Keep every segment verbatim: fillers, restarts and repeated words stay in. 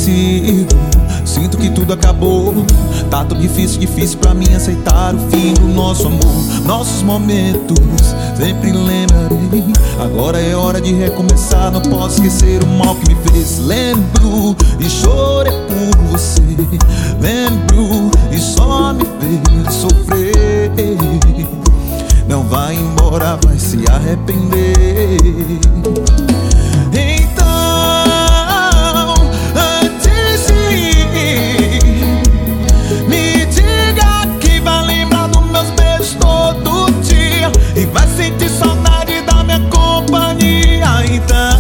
esquecido. Sinto que tudo acabou. Tá tão difícil, difícil pra mim aceitar o fim do nosso amor. Nossos momentos sempre lembrarei. Agora é hora de recomeçar, não posso esquecer o mal que me fez. Lembro e chorei por você. Lembro e só me fez sofrer. Não vai embora, vai se arrepender. Então, antes de ir, me diga que vai lembrar dos meus beijos todo dia e vai sentir saudade da minha companhia. Então,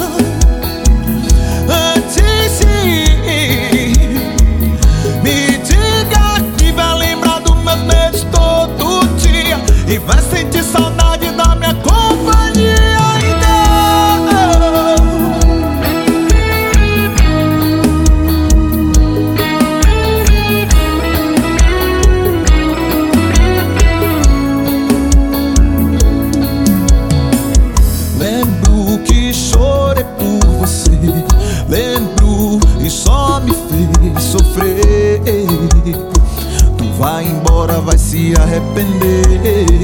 antes de ir, me diga que vai lembrar dos meus beijos todo dia e vai sentir saudade da minha companhia. Lembro que chorei por você. Lembro e só me fez sofrer. Tu vai embora, vai se arrepender.